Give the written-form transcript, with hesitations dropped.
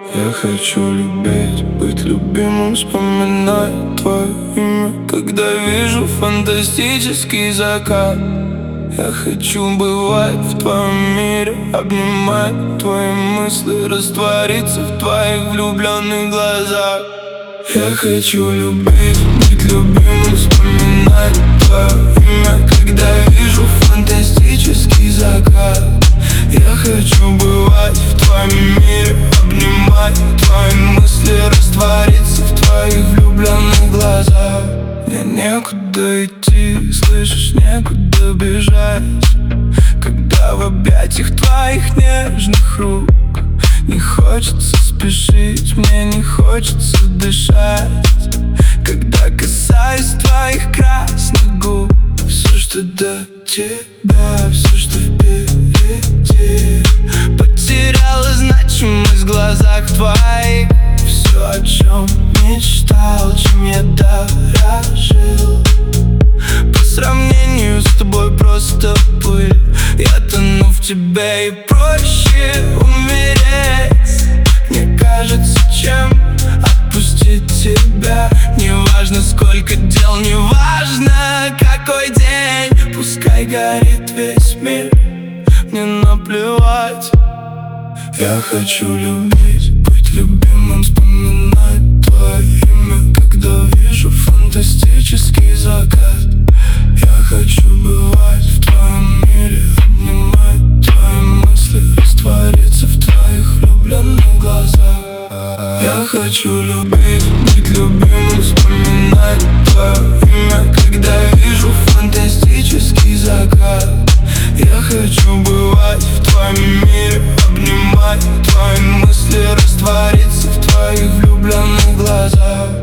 Я хочу любить, быть любимым, вспоминать твое имя, когда вижу фантастический закат. Я хочу бывать в твоем мире, обнимать твои мысли, раствориться в твоих влюбленных глазах. Я хочу любить, быть любимым, вспоминать твое имя, когда вижу фантастический закат. Я хочу бывать в твоем мире, обнимать твои мысли, раствориться в твоих влюбленных глазах. Мне некуда идти, слышишь, некуда бежать, когда в объятиях твоих нежных рук. Не хочется спешить, мне не хочется дышать, когда касаюсь твоих красных губ. Все, что до тебя, все, что впереди, потеряла значимость в глазах твоих. Все, о чем мечтал, чем я дорожил, по сравнению с тобой просто пыль. Я тону в тебе и проще умереть, мне кажется, чем отпустить тебя. Неважно, сколько дел, неважно, какой день, пускай горит весь мир, мне наплевать. Я хочу любить, быть любимым, вспоминать твое имя, когда вижу фантастический закат. Я хочу бывать в твоем мире, обнимать твои мысли, раствориться в твоих влюбленных глазах. Я хочу любить, быть любимым, вспоминать твое имя, когда вижу фантастический закат. Я хочу бывать в твоем мире, обнимать твои мысли, раствориться в твоих влюбленных глазах.